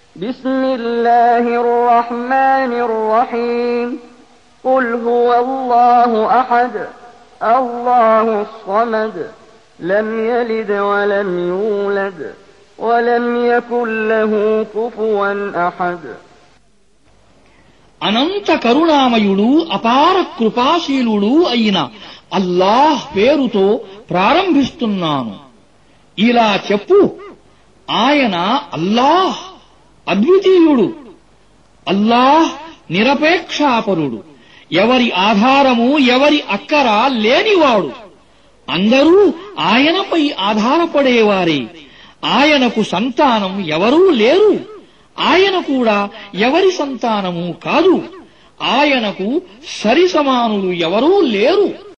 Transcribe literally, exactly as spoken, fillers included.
بسم الله الرحمن الرحيم قل هو الله أحد الله الصمد لم يلد ولم يولد ولم يكن له كفوا أحد. అనంత కరుణామయుడు అపార కృపాశీలుడు అయిన అల్లాహ్ పేరుతో ప్రారంభిస్తున్నాను. ఇలా చెప్పు, ఆయన అల్లాహ్ అద్వితీయుడు, అల్లాహ్ నిరపేక్షాపరుడు, ఎవరి ఆధారము ఎవరి అక్కర లేనివాడు. అందరూ ఆయనపై ఆధారపడేవారే. ఆయనకు సంతానం ఎవరూ లేరు, ఆయన కూడా ఎవరి సంతానము కాదు. ఆయనకు సరిసమానులు ఎవరూ లేరు.